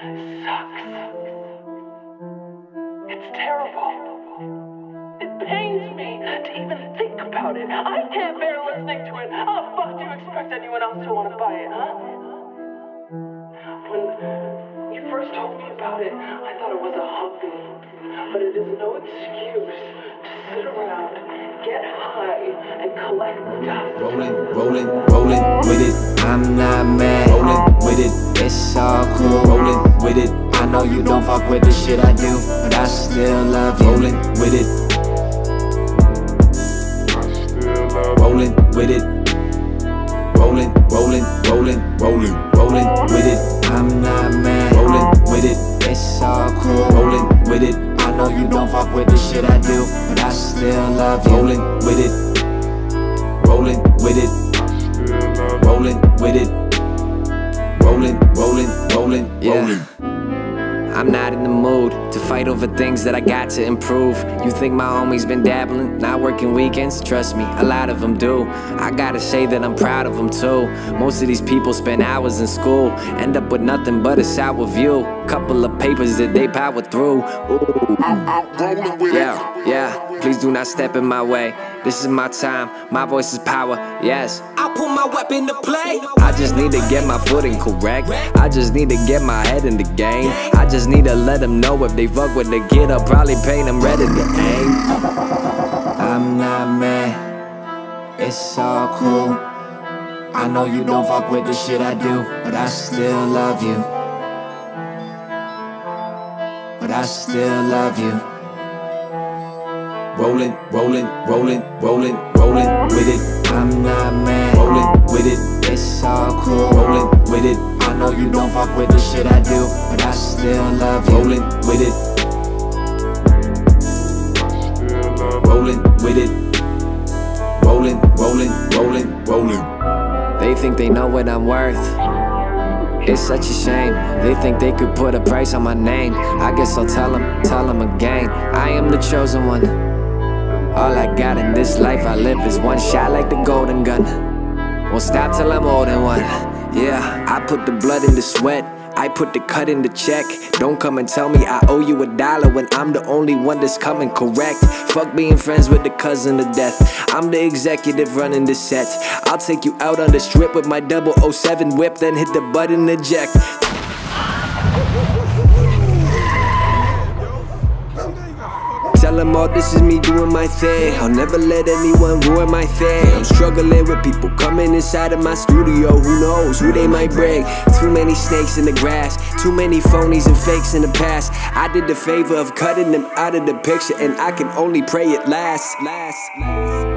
sucks. It's terrible. It pains me to even think about it. I can't bear listening to it. How the fuck do you expect anyone else to want to buy it, huh? When you first told me about it, I thought it was a hobby. But it is no excuse to sit around, get high, and collect dust. Rolling with it. I'm not mad. Rolling with it. It's all cool. Rolling with it. I know you don't fuck with the shit I do, but I still love you. Rolling with it. Rolling with it. Rolling with it. I'm not mad. Rolling with it. It's all cool. Rolling with it. I know you don't fuck with the shit I do, but I still love you. Rolling with it. Rolling with it. Rolling with it. Rolling. Yeah. I'm not in the mood to fight over things that I got to improve. You think my homie's been dabbling, not working weekends? Trust me, a lot of them do. I gotta say that I'm proud of them too. Most of these people spend hours in school, end up with nothing but a sour view. Couple of papers that they power through. Ooh. Yeah, please do not step in my way. This is my time, my voice is power, yes. I'll put my weapon to play. I just need to get my footing correct. I just need to get my head in the game. I just need to let them know if they fuck with the kid, I'll probably paint them ready to aim. I'm not mad, it's all cool. I know you don't fuck with the shit I do, but I still love you. But I still love you. Rolling with it. I'm not mad. Rolling with it. It's all cool. Rolling with it. I know you don't fuck with the shit I do, but I still love you. Rolling with it. Rolling with it. Rolling. They think they know what I'm worth. It's such a shame. They think they could put a price on my name. I guess I'll tell them again. I am the chosen one. All I got in this life I live is one shot like the golden gun. Won't stop till I'm old and one. Yeah, I put the blood in the sweat, I put the cut in the check. Don't come and tell me I owe you $1 when I'm the only one that's coming correct. Fuck being friends with the cousin of death. I'm the executive running the set. I'll take you out on the strip with my 007 whip, then hit the button eject. Tell them all this is me doing my thing. I'll never let anyone ruin my thing. I'm struggling with people coming inside of my studio. Who knows who they might bring? Too many snakes in the grass, too many phonies and fakes in the past. I did the favor of cutting them out of the picture, and I can only pray it lasts.